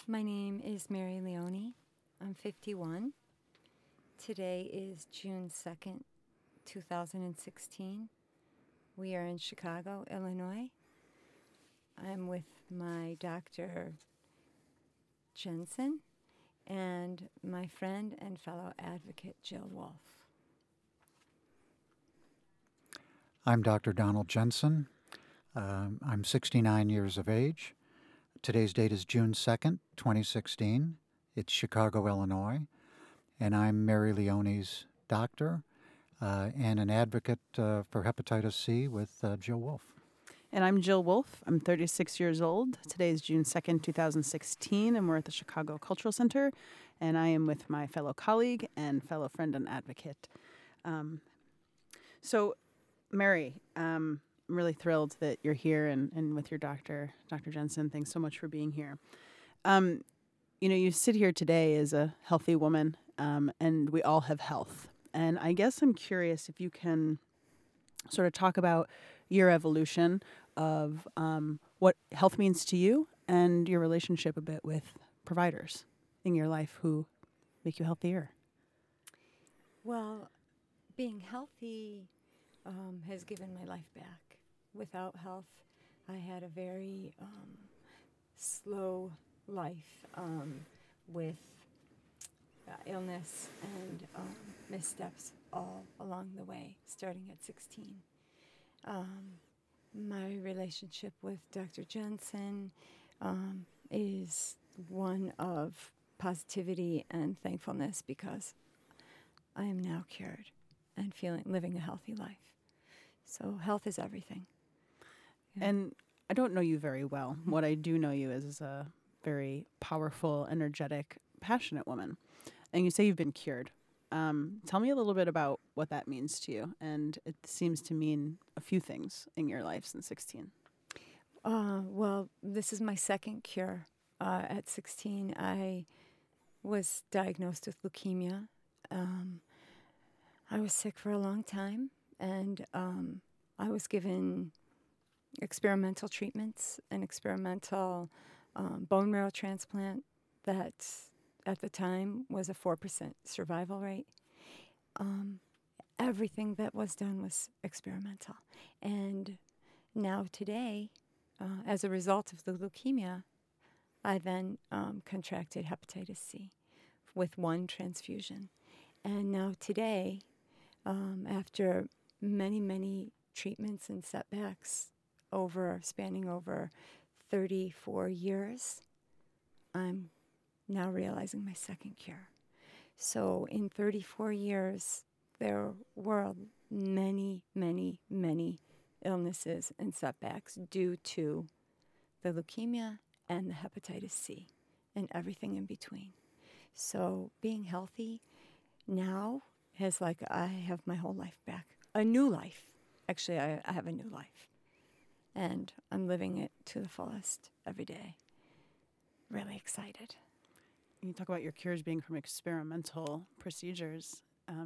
My name is Mary Leone. I'm 51. Today is June 2nd, 2016. We are in Chicago, Illinois. I'm with my Dr. Jensen and my friend and fellow advocate, Jill Wolf. I'm Dr. Donald Jensen. I'm 69 years of age. Today's date is June 2nd, 2016. It's Chicago, Illinois. And I'm Mary Leone's doctor and an advocate for hepatitis C with Jill Wolf. And I'm Jill Wolf. I'm 36 years old. Today is June 2nd, 2016, and we're at the Chicago Cultural Center. And I am with my fellow colleague and fellow friend and advocate. So, Mary, I'm really thrilled that you're here and with your doctor, Dr. Jensen. Thanks so much for being here. You sit here today as a healthy woman, and we all have health. And I guess I'm curious if you can sort of talk about your evolution of what health means to you and your relationship a bit with providers in your life who make you healthier. Well, being healthy has given my life back. Without health, I had a very slow life with illness and missteps all along the way, starting at 16. My relationship with Dr. Jensen is one of positivity and thankfulness because I am now cured and living a healthy life. So health is everything. Yeah. And I don't know you very well. What I do know you is a very powerful, energetic, passionate woman. And you say you've been cured. Tell me a little bit about what that means to you. And it seems to mean a few things in your life since 16. Well, this is my second cure. At 16, I was diagnosed with leukemia. I was sick for a long time, and I was given experimental treatments, an experimental bone marrow transplant that at the time was a 4% survival rate. Everything that was done was experimental. And now today, as a result of the leukemia, I then contracted hepatitis C with one transfusion. And now today, after many, many treatments and setbacks spanning over 34 years, I'm now realizing my second cure. So in 34 years, there were many, many, many illnesses and setbacks due to the leukemia and the hepatitis C and everything in between. So being healthy now is like I have my whole life back. A new life. Actually, I have a new life. And I'm living it to the fullest every day. Really excited. You talk about your cures being from experimental procedures.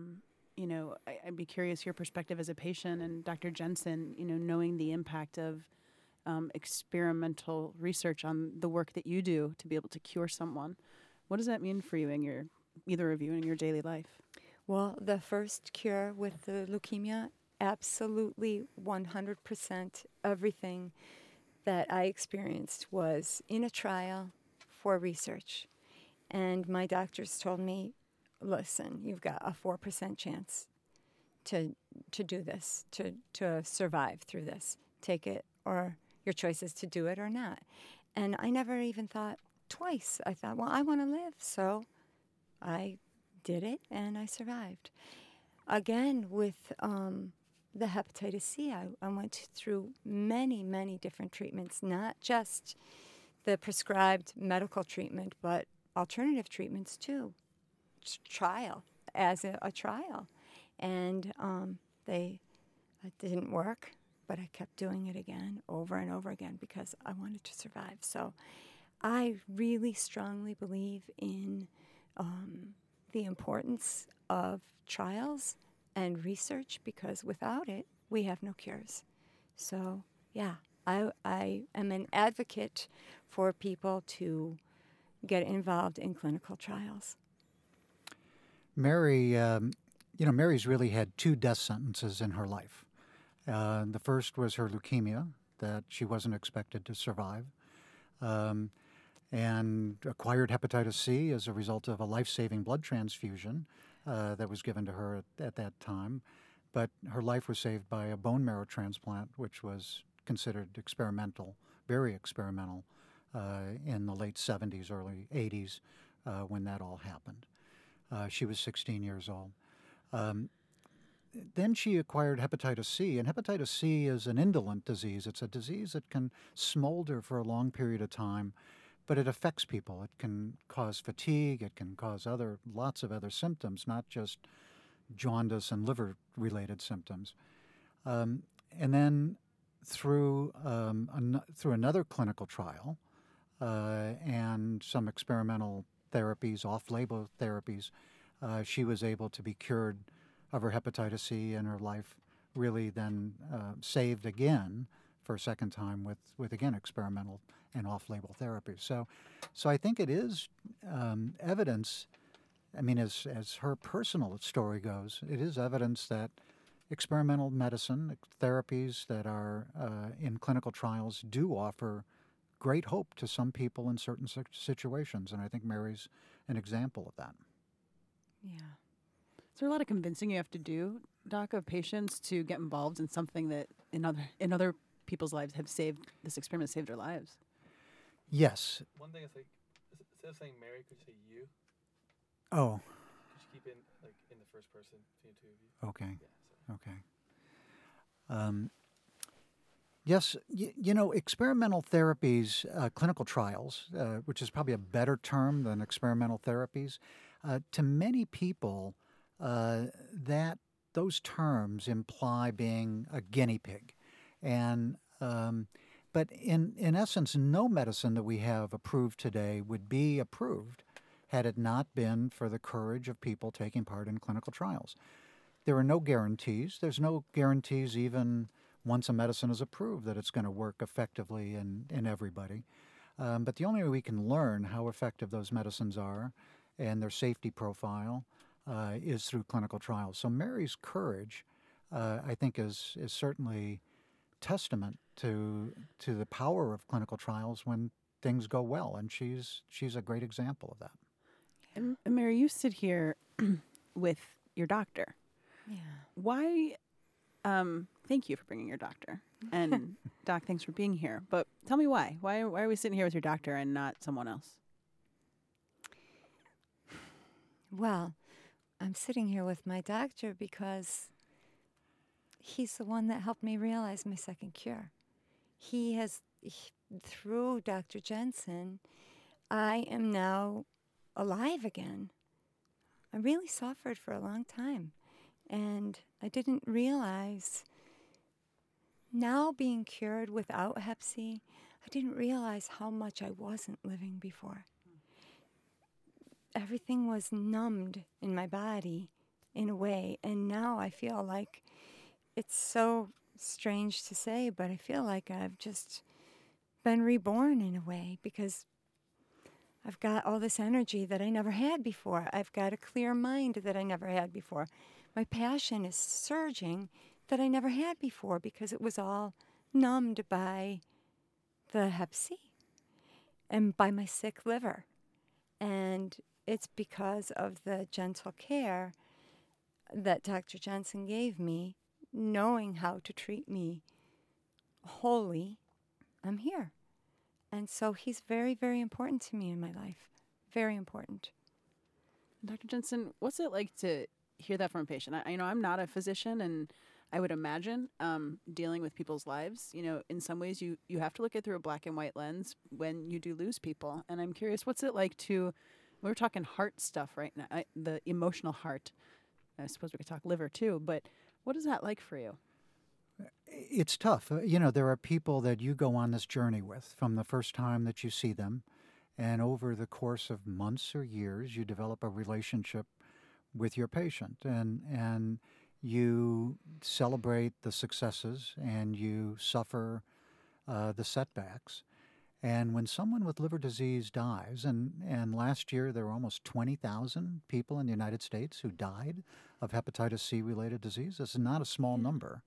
I'd be curious your perspective as a patient and Dr. Jensen, knowing the impact of experimental research on the work that you do to be able to cure someone. What does that mean for you either of you in your daily life? Well, the first cure with the leukemia, absolutely 100% everything that I experienced was in a trial for research. And my doctors told me, listen, you've got a 4% chance to do this, to survive through this. Take it, or your choice is to do it or not. And I never even thought twice. I thought, well, I want to live, so I did it, and I survived. Again, with the hepatitis C, I went through many, many different treatments, not just the prescribed medical treatment, but alternative treatments too. Trial, as a trial. And it didn't work, but I kept doing it again, over and over again, because I wanted to survive. So I really strongly believe in the importance of trials and research, because without it, we have no cures. So, yeah, I am an advocate for people to get involved in clinical trials. Mary, Mary's really had two death sentences in her life. The first was her leukemia that she wasn't expected to survive, and acquired hepatitis C as a result of a life-saving blood transfusion that was given to her at that time. But her life was saved by a bone marrow transplant, which was considered experimental, very experimental, in the late 70s, early 80s, when that all happened. She was 16 years old. Then she acquired hepatitis C, and hepatitis C is an indolent disease. It's a disease that can smolder for a long period of time, but it affects people. It can cause fatigue. It can cause lots of other symptoms, not just jaundice and liver-related symptoms. And then through another clinical trial and some experimental therapies, off-label therapies, she was able to be cured of her hepatitis C, and her life really then saved again for a second time with again experimental and off-label therapies. So I think it is evidence. I mean, as her personal story goes, it is evidence that experimental medicine therapies that are in clinical trials do offer great hope to some people in certain situations, and I think Mary's an example of that. Yeah. Is there a lot of convincing you have to do, Doc, of patients to get involved in something that in other people's lives this experiment saved their lives? Yes. One thing is like, instead of saying Mary, could you say you? Oh. Could you keep it in the first person between the two of you? Okay. Yeah, sorry. Okay. Yes, experimental therapies, clinical trials, which is probably a better term than experimental therapies, to many people, that those terms imply being a guinea pig, but in essence, no medicine that we have approved today would be approved had it not been for the courage of people taking part in clinical trials. There are no guarantees. There's no guarantees even once a medicine is approved that it's going to work effectively in everybody. But the only way we can learn how effective those medicines are and their safety profile is through clinical trials. So Mary's courage, I think, is certainly testament to the power of clinical trials when things go well, and she's a great example of that. And Mary, you sit here with your doctor. Yeah. Why? Thank you for bringing your doctor. And Doc, thanks for being here. But tell me why. Why are we sitting here with your doctor and not someone else? Well, I'm sitting here with my doctor because he's the one that helped me realize my second cure. Through Dr. Jensen, I am now alive again. I really suffered for a long time, and I didn't realize, now being cured without Hep C, I didn't realize how much I wasn't living before. Everything was numbed in my body in a way, and now I feel like, it's so strange to say, but I feel like I've just been reborn in a way, because I've got all this energy that I never had before. I've got a clear mind that I never had before. My passion is surging that I never had before because it was all numbed by the Hep C and by my sick liver. And it's because of the gentle care that Dr. Jensen gave me, knowing how to treat me wholly. I'm here. And so he's very, very important to me in my life. Very important. Dr. Jensen, what's it like to hear that from a patient? I'm not a physician, and I would imagine dealing with people's lives, in some ways you have to look at it through a black and white lens when you do lose people. And I'm curious, what's it like we're talking heart stuff right now, the emotional heart. I suppose we could talk liver too, but what is that like for you? It's tough. There are people that you go on this journey with from the first time that you see them, and over the course of months or years, you develop a relationship with your patient, and you celebrate the successes and you suffer the setbacks. And when someone with liver disease dies, and last year there were almost 20,000 people in the United States who died of hepatitis C-related disease. This is not a small number.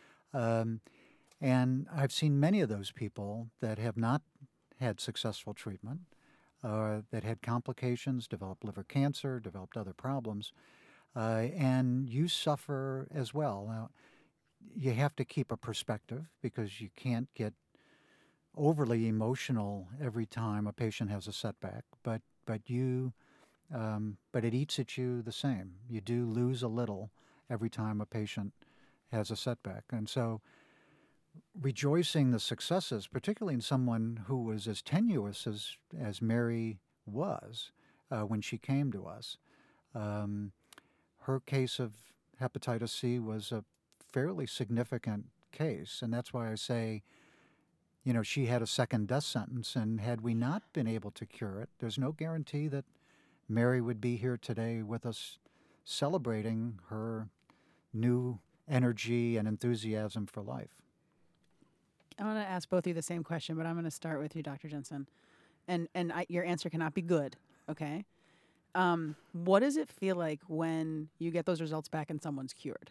And I've seen many of those people that have not had successful treatment, that had complications, developed liver cancer, developed other problems, and you suffer as well. Now, you have to keep a perspective because you can't get overly emotional every time a patient has a setback, but it eats at you the same. You do lose a little every time a patient has a setback, and so rejoicing the successes, particularly in someone who was as tenuous as Mary was when she came to us. Her case of hepatitis C was a fairly significant case, and that's why I say, she had a second death sentence, and had we not been able to cure it, there's no guarantee that Mary would be here today with us celebrating her new energy and enthusiasm for life. I want to ask both of you the same question, but I'm going to start with you, Dr. Jensen. And your answer cannot be good, okay? What does it feel like when you get those results back and someone's cured?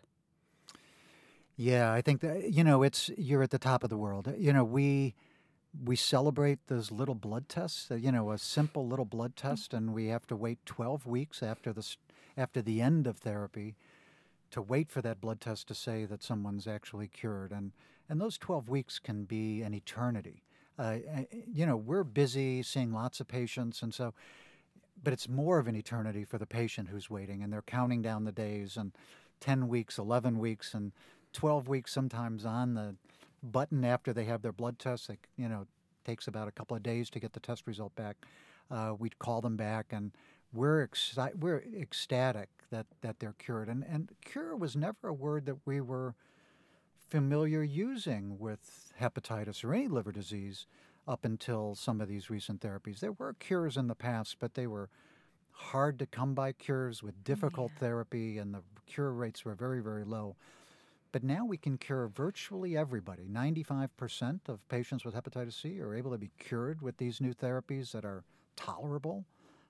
Yeah, I think that, you're at the top of the world. We celebrate those little blood tests, a simple little blood test, and we have to wait 12 weeks after the end of therapy to wait for that blood test to say that someone's actually cured. And those 12 weeks can be an eternity. We're busy seeing lots of patients, and so, but it's more of an eternity for the patient who's waiting, and they're counting down the days, and 10 weeks, 11 weeks, and 12 weeks sometimes on the button after they have their blood test. Takes about a couple of days to get the test result back. We'd call them back, and we're ecstatic that they're cured. And cure was never a word that we were familiar using with hepatitis or any liver disease up until some of these recent therapies. There were cures in the past, but they were hard to come by cures with difficult therapy, and the cure rates were very, very low. But now we can cure virtually everybody. 95% of patients with hepatitis C are able to be cured with these new therapies that are tolerable.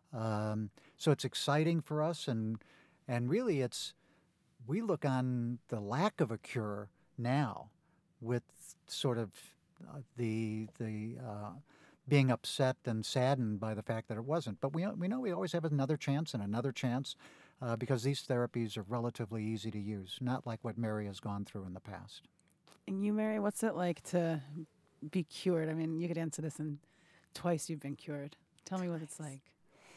So it's exciting for us, and really we look on the lack of a cure now with sort of the being upset and saddened by the fact that it wasn't. But we know we always have another chance and another chance. Because these therapies are relatively easy to use, not like what Mary has gone through in the past. And you, Mary, what's it like to be cured? I mean, you could answer this in twice you've been cured. Tell me what it's like.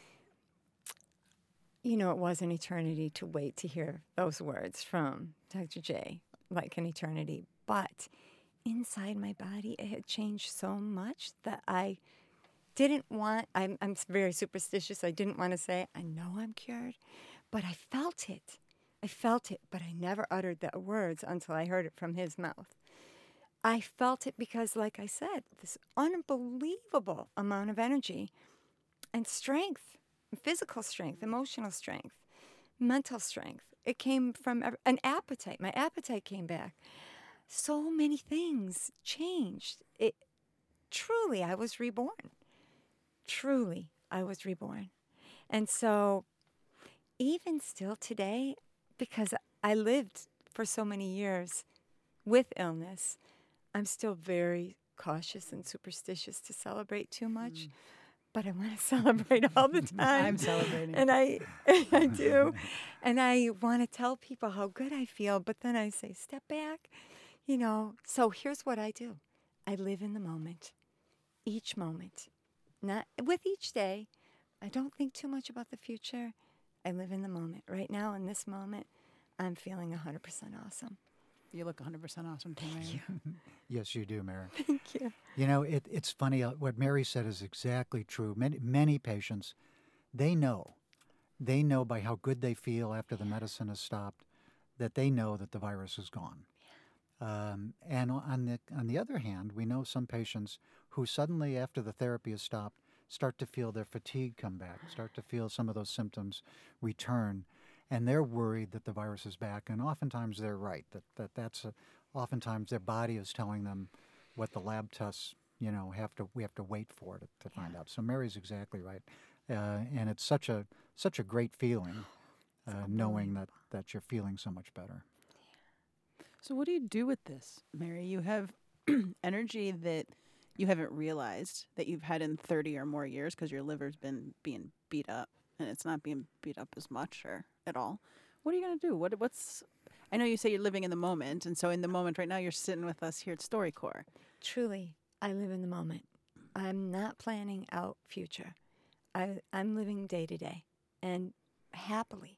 It was an eternity to wait to hear those words from Dr. J, like an eternity. But inside my body, it had changed so much that I didn't want, I'm very superstitious. I didn't want to say, I know I'm cured. But I felt it. But I never uttered the words until I heard it from his mouth. I felt it because, like I said, this unbelievable amount of energy and strength, physical strength, emotional strength, mental strength. It came from an appetite. My appetite came back. So many things changed. Truly, I was reborn. Truly, I was reborn. And so even still today, because I lived for so many years with illness, I'm still very cautious and superstitious to celebrate too much. But I want to celebrate all the time. I'm celebrating. And I do. And I want to tell people how good I feel, but then I say, step back. So here's what I do. I live in the moment, each moment. Not with each day. I don't think too much about the future. I live in the moment. Right now, in this moment, I'm feeling 100% awesome. You look 100% awesome too, Mary. Yes, you do, Mary. Thank you. It's funny. What Mary said is exactly true. Many patients, they know by how good they feel after the medicine has stopped, that they know that the virus is gone. And on the other hand, we know some patients who suddenly, after the therapy has stopped, start to feel their fatigue come back, start to feel some of those symptoms return, and they're worried that the virus is back. And oftentimes they're right, oftentimes their body is telling them what the lab tests we have to wait for it to find out. So Mary's exactly right, and it's such a great feeling, knowing that you're feeling so much better. So what do you do with this, Mary? You have energy that you haven't realized that you've had in 30 or more years because your liver's been being beat up, and it's not being beat up as much or at all. What are you going to do? What's I know you say you're living in the moment, and so in the moment right now you're sitting with us here at StoryCorps. Truly, I live in the moment. I'm not planning out future. I'm living day to day and happily.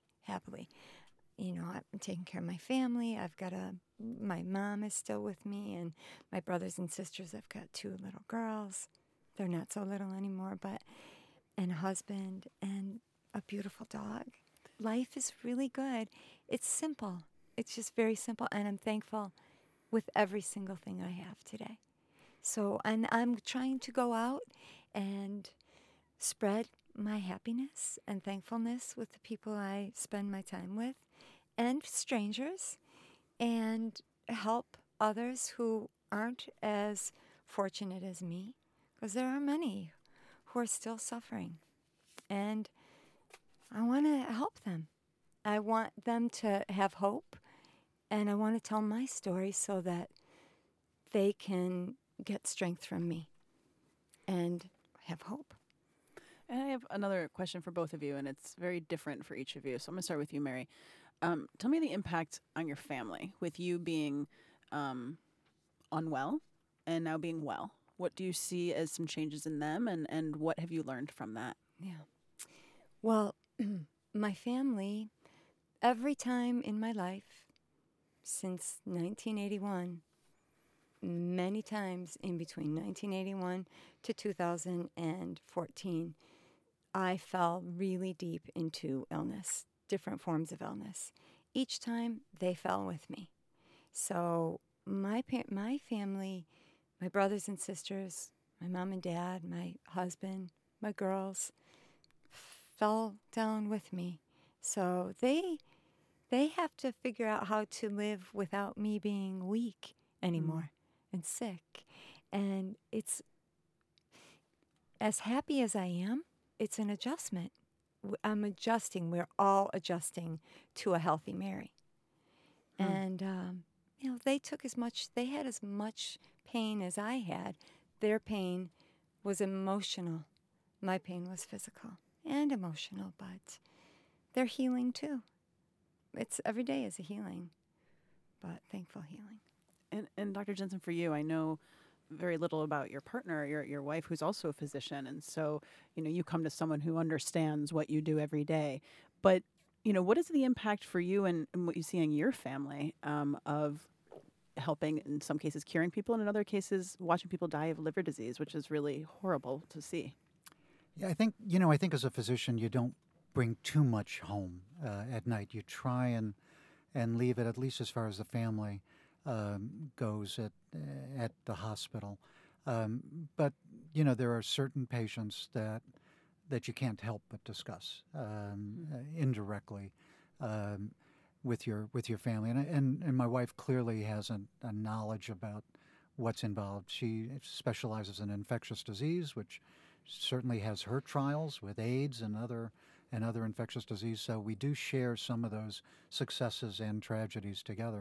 I'm taking care of my family. My mom is still with me, and my brothers and sisters. I've got 2 little girls. They're not so little anymore, and a husband and a beautiful dog. Life is really good. It's simple. It's just very simple, and I'm thankful with every single thing I have today. So, and I'm trying to go out and spread my happiness and thankfulness with the people I spend my time with and strangers, and help others who aren't as fortunate as me, because there are many who are still suffering. And I want to help them. I want them to have hope, and I want to tell my story so that they can get strength from me and have hope. And I have another question for both of you, and it's very different for each of you. So I'm going to start with you, Mary. Tell me the impact on your family with you being unwell and now being well. What do you see as some changes in them, and what have you learned from that? Yeah. Well, my family, every time in my life since 1981, many times in between 1981 to 2014, I fell really deep into illness, different forms of illness. Each time they fell with me. So my family, my brothers and sisters, my mom and dad, my husband, my girls, fell down with me. So they have to figure out how to live without me being weak anymore and sick. And it's, as happy as I am, it's an adjustment. I'm adjusting. We're all adjusting to a healthy Mary. And, they had as much pain as I had. Their pain was emotional. My pain was physical and emotional, but they're healing too. It's every day is a healing, but thankful healing. And Dr. Jensen, for you, I know very little about your partner, your wife, who's also a physician. And so, you come to someone who understands what you do every day. But, what is the impact for you and what you see in your family of helping, in some cases, curing people, and in other cases, watching people die of liver disease, which is really horrible to see? Yeah, I think as a physician, you don't bring too much home at night. You try and leave it, at least as far as the family goes, at the hospital. But there are certain patients that you can't help but discuss indirectly with your family, and my wife clearly has a knowledge about what's involved. She specializes in infectious disease, which certainly has her trials with AIDS and other infectious disease. So we do share some of those successes and tragedies together.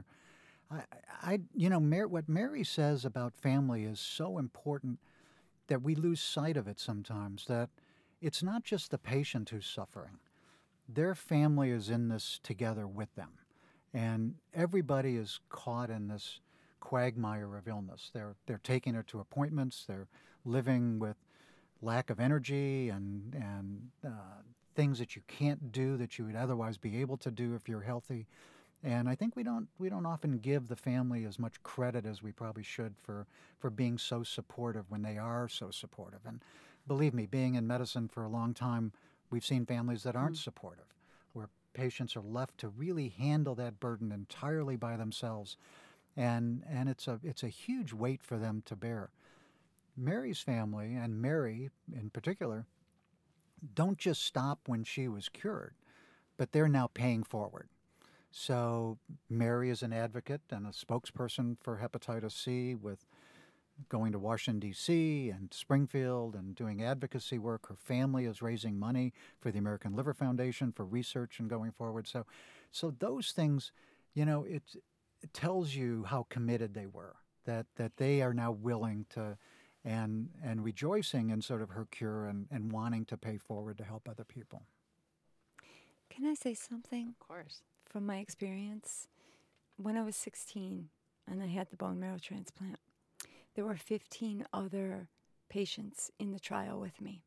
What Mary says about family is so important that we lose sight of it sometimes, that it's not just the patient who's suffering. Their family is in this together with them. And everybody is caught in this quagmire of illness. They're taking her to appointments. They're living with lack of energy and things that you can't do that you would otherwise be able to do if you're healthy. And I think we don't often give the family as much credit as we probably should for being so supportive when they are so supportive. And believe me, being in medicine for a long time, we've seen families that aren't supportive, where patients are left to really handle that burden entirely by themselves, and it's a huge weight for them to bear. Mary's family, and Mary in particular, don't just stop when she was cured, but they're now paying forward. So Mary is an advocate and a spokesperson for hepatitis C with going to Washington, D.C. and Springfield and doing advocacy work. Her family is raising money for the American Liver Foundation for research and going forward. So those things, it tells you how committed they were, that they are now willing to and rejoicing in sort of her cure and wanting to pay forward to help other people. Can I say something Of course. from my experience? When I was 16 and I had the bone marrow transplant, there were 15 other patients in the trial with me.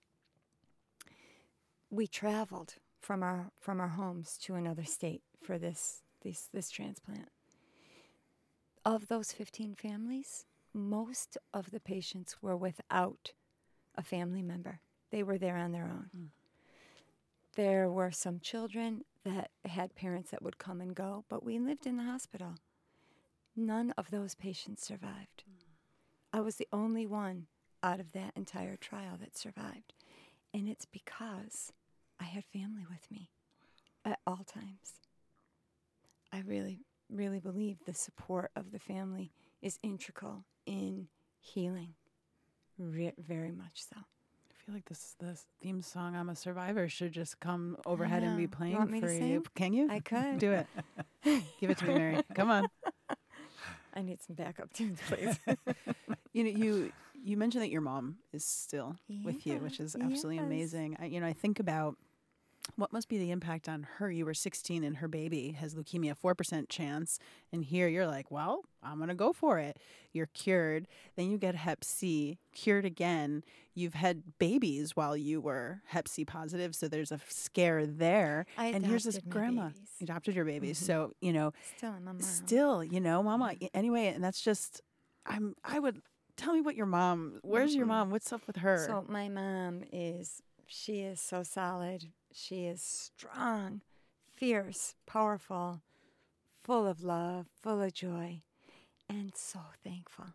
We traveled from our homes to another state for this transplant. Of those 15 families, most of the patients were without a family member. They were there on their own. There were some children that had parents that would come and go, but we lived in the hospital. None of those patients survived. I was the only one out of that entire trial that survived. And it's because I had family with me at all times. I really, really believe the support of the family is integral in healing. Very much so. I feel like the theme song "I'm a Survivor" should just come overhead and be know. playing You want me for to you. sing? Can you? I could. Do it. Give it to me, Mary. Come on. I need some backup tunes, please. You mentioned that your mom is still with you, which is absolutely Yes. amazing. I think about what must be the impact on her. You were 16 and her baby has leukemia, 4% chance. And here you're like, well, I'm going to go for it. You're cured. Then you get Hep C, cured again. You've had babies while you were Hep C positive. So there's a scare there. I And here's this adopted my grandma. babies. You adopted your babies. Mhm. So, Still, I'm a mom. still, mama. Anyway, and that's just, I would, tell me what your mom, where's your mom? What's up with her? So my mom she is so solid. She is strong, fierce, powerful, full of love, full of joy, and so thankful.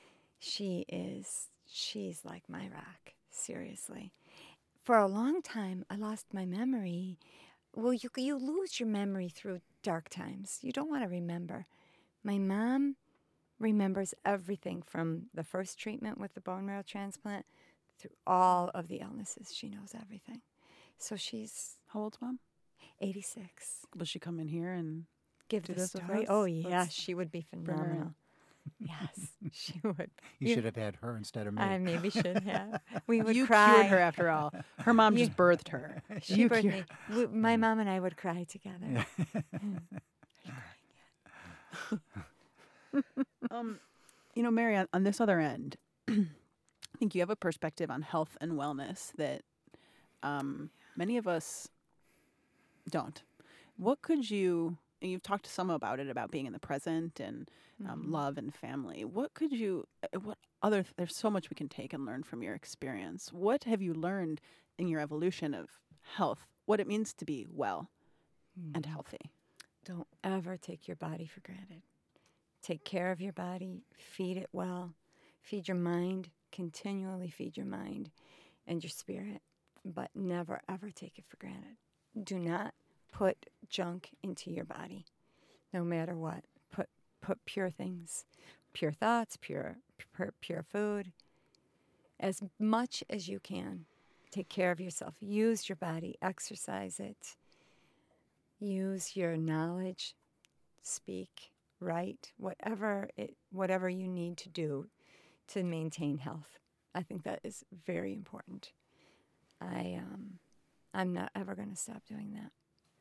She's like my rock, seriously. For a long time, I lost my memory. Well, you lose your memory through dark times. You don't want to remember. My mom remembers everything from the first treatment with the bone marrow transplant through all of the illnesses. She knows everything. So she's How old's mom? 86. Will she come in here and Give do the this with story. us? Oh, yeah, Let's she would be bring her in. phenomenal. Yes, she would. You should have had her instead of me. I maybe should have. We would you cry. cured her after all. Her mom You- just birthed her. She You birthed cured- me. My mom and I would cry together. Mary, on this other end, I think you have a perspective on health and wellness that many of us don't. What could you, and you've talked to some about it, about being in the present and love and family. What could you, there's so much we can take and learn from your experience. What have you learned in your evolution of health, what it means to be well and healthy? Don't ever take your body for granted. Take care of your body, feed it well, feed your mind, continually feed your mind and your spirit, but never, ever take it for granted. Do not put junk into your body, no matter what. Put pure things, pure thoughts, pure food, as much as you can. Take care of yourself. Use your body, exercise it. Use your knowledge, speak, write, whatever you need to do to maintain health. I think that is very important. I'm not ever going to stop doing that.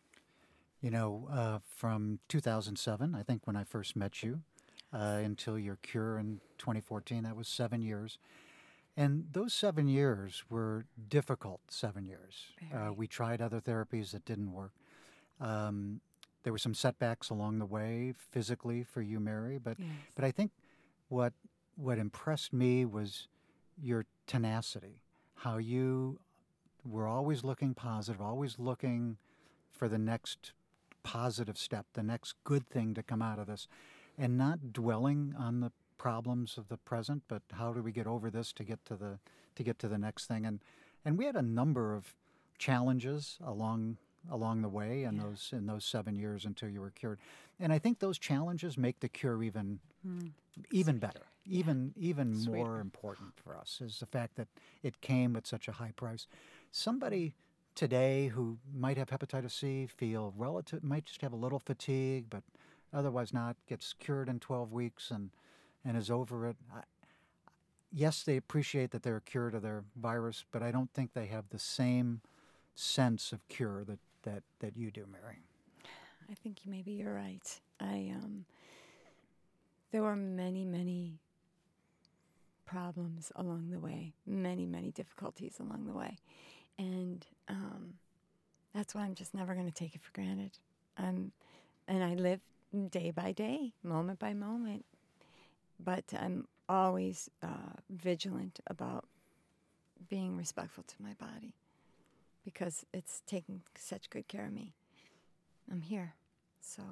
From 2007, I think when I first met you, until your cure in 2014, that was 7 years. And those 7 years were difficult 7 years. Very. We tried other therapies that didn't work. There were some setbacks along the way physically for you, Mary, but I think what impressed me was your tenacity, how you were always looking positive, always looking for the next positive step, the next good thing to come out of this, and not dwelling on the problems of the present, but how do we get over this to get to the next thing. And we had a number of challenges along along the way in Yeah. those 7 years until you were cured. And I think those challenges make the cure even better, even Sweeter. more important for us is the fact that it came at such a high price. Somebody today who might have hepatitis C, might just have a little fatigue, but otherwise not, gets cured in 12 weeks and is over it. Yes, they appreciate that they're cured of their virus, but I don't think they have the same sense of cure that you do, Mary. I think maybe you're right. There were many problems along the way, many difficulties along the way, and that's why I'm just never going to take it for granted. And I live day by day, moment by moment, but I'm always vigilant about being respectful to my body because it's taking such good care of me. I'm here, so.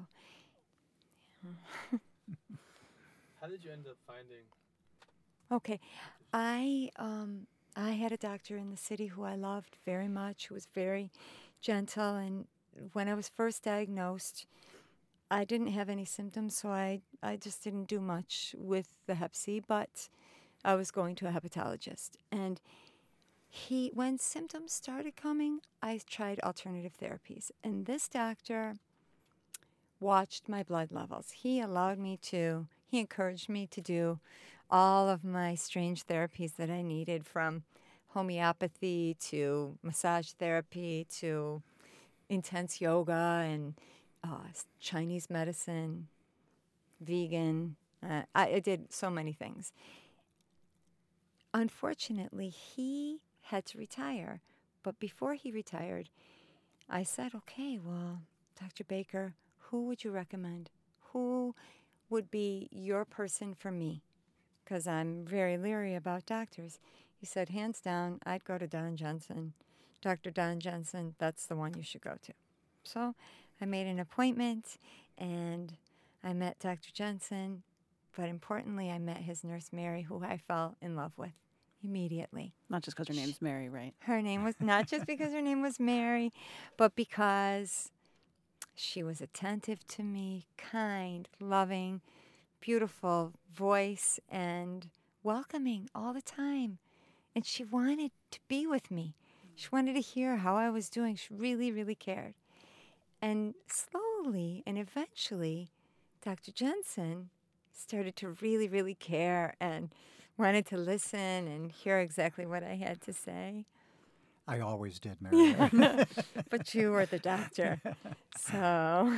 How did you end up finding? Okay, I had a doctor in the city who I loved very much, who was very gentle, and when I was first diagnosed, I didn't have any symptoms, so I just didn't do much with the Hep C, but I was going to a hepatologist, and when symptoms started coming, I tried alternative therapies, and this doctor watched my blood levels. He encouraged me to do all of my strange therapies that I needed, from homeopathy to massage therapy to intense yoga and Chinese medicine, vegan. I did so many things. Unfortunately, he had to retire. But before he retired, I said, okay, well, Dr. Baker, who would you recommend? Who would be your person for me? Because I'm very leery about doctors. He said, hands down, I'd go to Don Jensen. Dr. Don Jensen, that's the one you should go to. So I made an appointment, and I met Dr. Jensen. But importantly, I met his nurse, Mary, who I fell in love with immediately. Not just because her name's Mary, right? Her name was not just because her name was Mary, but because she was attentive to me, kind, loving, beautiful voice, and welcoming all the time. And she wanted to be with me. She wanted to hear how I was doing. She really cared. And slowly and eventually, Dr. Jensen started to really care and wanted to listen and hear exactly what I had to say. I always did, Mary. But you were the doctor. So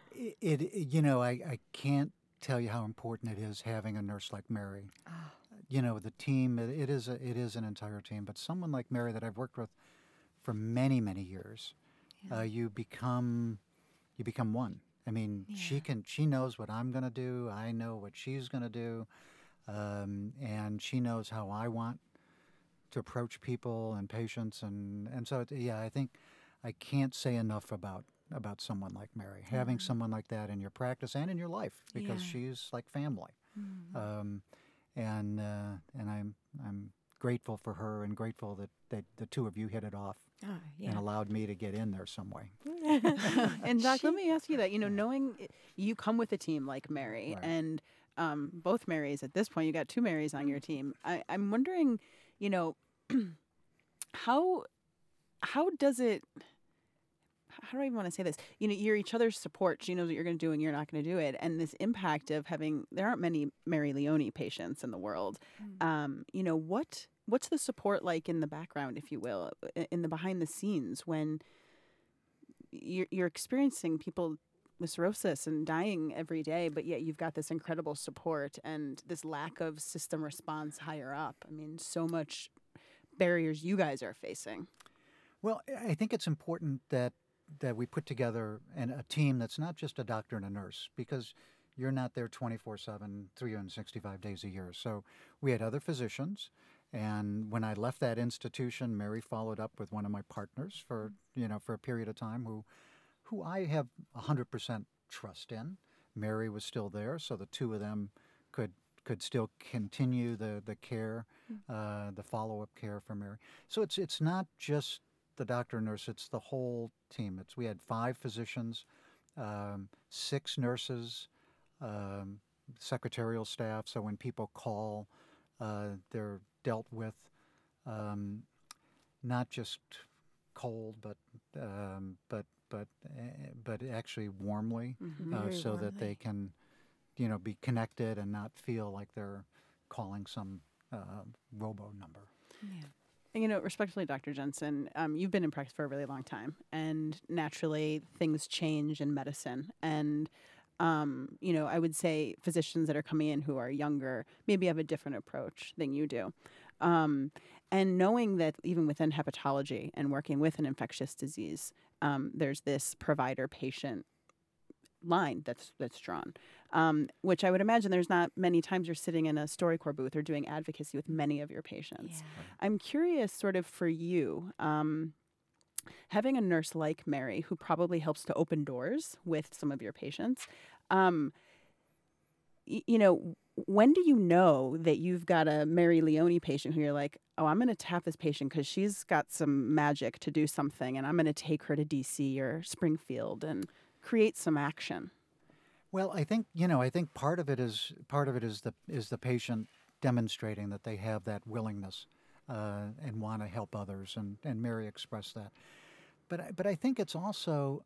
I can't tell you how important it is having a nurse like Mary. The team, it is an entire team, but someone like Mary that I've worked with for many years, you become one. I mean, she knows what I'm going to do. I know what she's going to do. And she knows how I want to approach people and patients. And so, I think I can't say enough about someone like Mary. Having someone like that in your practice and in your life, because she's like family. And I'm grateful for her and grateful that the two of you hit it off and allowed me to get in there some way. And Doc, let me ask you that. Knowing you come with a team like Mary, Right. and both Marys at this point, you got two Marys on your team. I'm wondering, how does it? How do I even want to say this? You're each other's support. She knows what you're going to do and you're not going to do it. And this impact of there aren't many Mary Leone patients in the world. What's the support like in the background, if you will, in the behind the scenes when you're experiencing people with cirrhosis and dying every day, but yet you've got this incredible support and this lack of system response higher up. I mean, so much barriers you guys are facing. Well, I think it's important that we put together a team that's not just a doctor and a nurse, because you're not there 24/7, 365 days a year. So we had other physicians, and when I left that institution, Mary followed up with one of my partners for a period of time who I have 100% trust in. Mary was still there, so the two of them could still continue the care, the follow-up care for Mary. So it's not just the doctor and nurse, it's the whole team. We had 5 physicians, 6 nurses, secretarial staff. So when people call, they're dealt with not just cold, but actually warmly, Very so that they warmly. can, be connected and not feel like they're calling some robo number. Yeah. And, respectfully, Dr. Jensen, you've been in practice for a really long time, and naturally things change in medicine. And, I would say physicians that are coming in who are younger maybe have a different approach than you do. And knowing that even within hepatology and working with an infectious disease, there's this provider-patient line that's drawn, which I would imagine there's not many times you're sitting in a StoryCorps booth or doing advocacy with many of your patients. Yeah. I'm curious, sort of for you, having a nurse like Mary, who probably helps to open doors with some of your patients, when do you know that you've got a Mary Leone patient who you're like, oh, I'm going to tap this patient because she's got some magic to do something, and I'm going to take her to DC or Springfield and create some action? Well, I think part of it is the patient demonstrating that they have that willingness and want to help others, and Mary expressed that. But I think it's also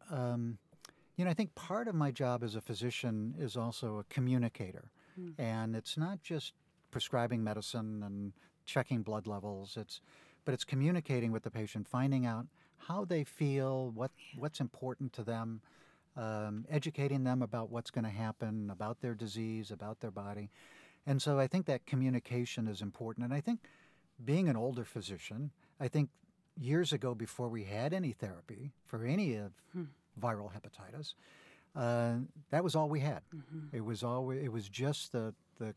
I think part of my job as a physician is also a communicator, and it's not just prescribing medicine and checking blood levels. But it's communicating with the patient, finding out how they feel, what's important to them. Educating them about what's going to happen, about their disease, about their body. And so I think that communication is important. And I think being an older physician, I think years ago, before we had any therapy for any of viral hepatitis, that was all we had. It was just the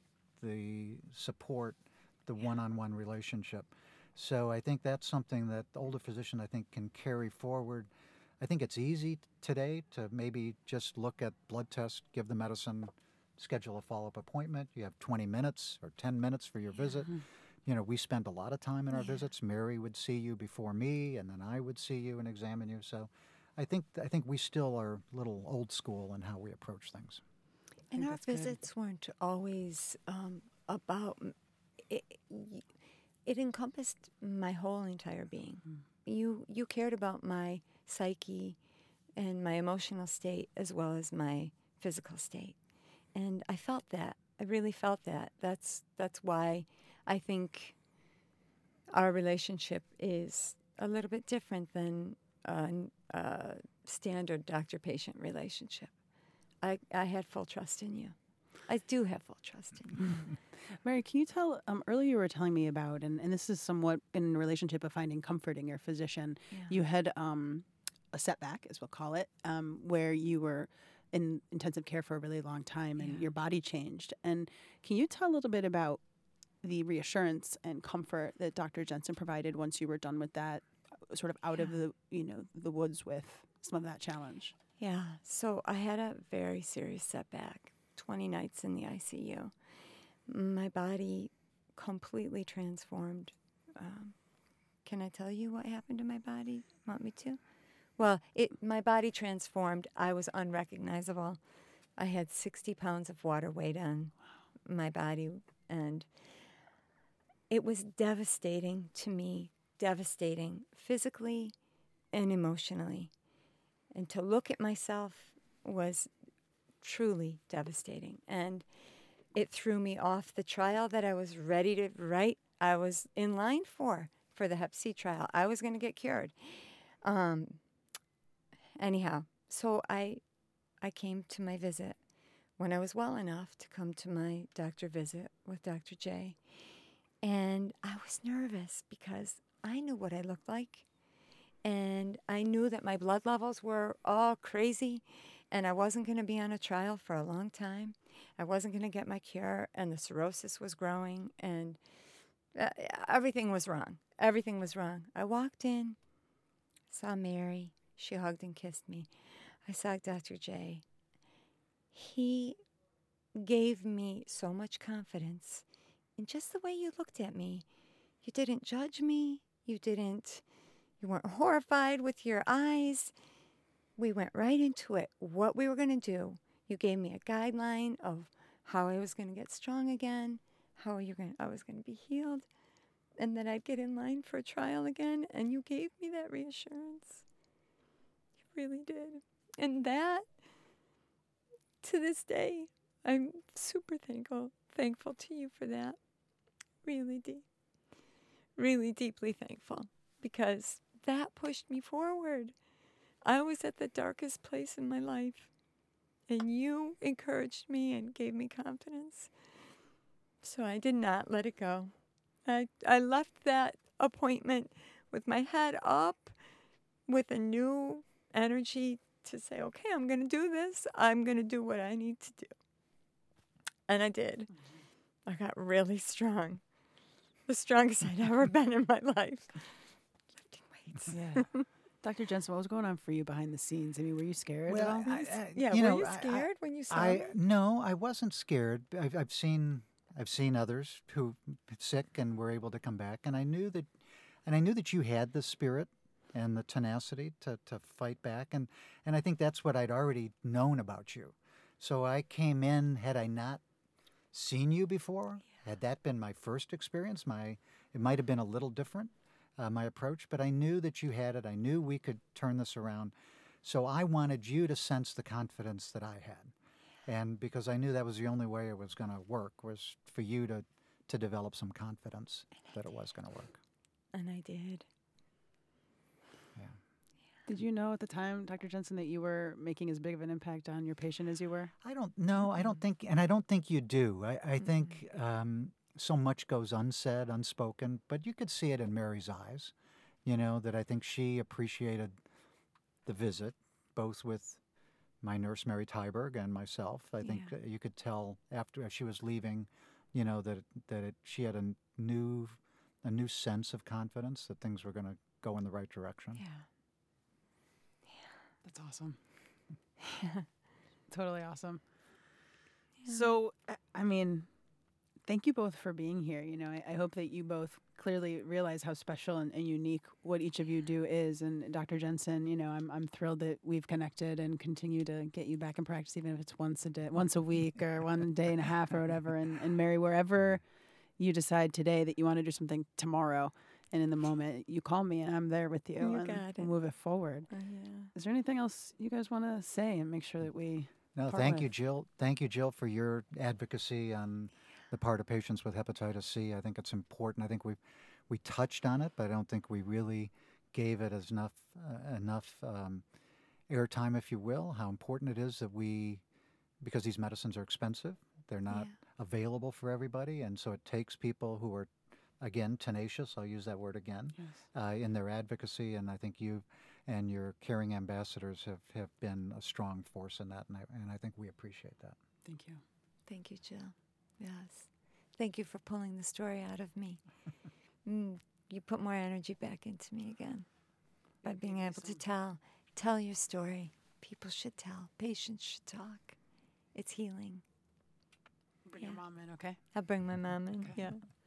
support, the one-on-one relationship. So I think that's something that the older physician, I think, can carry forward. I think it's easy today to maybe just look at blood tests, give the medicine, schedule a follow-up appointment. You have 20 minutes or 10 minutes for your visit. We spend a lot of time in our visits. Mary would see you before me, and then I would see you and examine you. So I think we still are a little old school in how we approach things. And our that's good. visits weren't always about it. It encompassed my whole entire being. You cared about my psyche and my emotional state as well as my physical state, and I felt that. I really felt that. That's why I think our relationship is a little bit different than a standard doctor-patient relationship. I had full trust in you. I do have full trust in you. Mary, can you tell, earlier you were telling me about, and this is somewhat in relationship of finding comfort in your physician, you had a setback, as we'll call it, where you were in intensive care for a really long time and your body changed. And can you tell a little bit about the reassurance and comfort that Dr. Jensen provided once you were done with that, sort of out of the woods with some of that challenge? Yeah, so I had a very serious setback, 20 nights in the ICU. My body completely transformed. Can I tell you what happened to my body? Want me to? Well, my body transformed. I was unrecognizable. I had 60 pounds of water weight on my body, and it was devastating to me, devastating physically and emotionally. And to look at myself was truly devastating. And it threw me off the trial that I was ready to write. I was in line for the Hep C trial. I was going to get cured. Anyhow, so I came to my visit when I was well enough to come to my doctor visit with Dr. J. And I was nervous because I knew what I looked like. And I knew that my blood levels were all crazy, and I wasn't going to be on a trial for a long time. I wasn't going to get my cure, and the cirrhosis was growing, and everything was wrong. Everything was wrong. I walked in, saw Mary. She hugged and kissed me. I saw Dr. J. He gave me so much confidence in just the way you looked at me. You didn't judge me. You You weren't horrified with your eyes. We went right into it, what we were going to do. You gave me a guideline of how I was going to get strong again, how I was going to be healed, and that I'd get in line for a trial again, and you gave me that reassurance. You really did. And that, to this day, I'm super thankful to you for that. Really deeply thankful, because that pushed me forward. I was at the darkest place in my life, and you encouraged me and gave me confidence. So I did not let it go. I left that appointment with my head up, with a new energy to say, okay, I'm going to do this. I'm going to do what I need to do. And I did. I got really strong. The strongest I'd ever been in my life. Lifting weights. Yeah. Dr. Jensen, what was going on for you behind the scenes? I mean, were you scared at all? Yeah, were you scared when you saw me? No, I wasn't scared. I've seen others who sick and were able to come back, and I knew that you had the spirit and the tenacity to fight back, and I think that's what I'd already known about you. So I came in, had I not seen you before, had that been my first experience, it might have been a little different, my approach, but I knew that you had it. I knew we could turn this around. So I wanted you to sense the confidence that I had. And because I knew that was the only way it was going to work, was for you to develop some confidence that it was going to work. And I did. Yeah. Did you know at the time, Dr. Jensen, that you were making as big of an impact on your patient as you were? I don't know. I don't think, and I don't think you do. I think so much goes unsaid, unspoken, but you could see it in Mary's eyes, that I think she appreciated the visit, both with my nurse, Mary Tyberg, and myself. I think you could tell after she was leaving, she had a new sense of confidence that things were going to go in the right direction. Yeah. That's awesome. Totally awesome. Yeah. So, I mean, thank you both for being here. I hope that you both clearly realize how special and unique what each of you do is. And Dr. Jensen, I'm thrilled that we've connected and continue to get you back in practice, even if it's once a week or 1 day and a half or whatever. And Mary, wherever you decide today that you want to do something tomorrow, and in the moment, you call me and I'm there with you. You and got it. We'll move it forward. Yeah. Is there anything else you guys want to say and make sure that we... No, thank you, Jill. Thank you, Jill, for your advocacy on the part of patients with hepatitis C. I think it's important. I think we touched on it, but I don't think we really gave it as enough airtime, if you will, how important it is that because these medicines are expensive, they're not available for everybody, and so it takes people who are, again, tenacious, I'll use that word again, in their advocacy, and I think you and your caring ambassadors have been a strong force in that, and I think we appreciate that. Thank you. Thank you, Jill. Yes. Thank you for pulling the story out of me. You put more energy back into me again by being able to tell your story. People should tell. Patients should talk. It's healing. Bring your mom in, okay? I'll bring my mom in, yeah.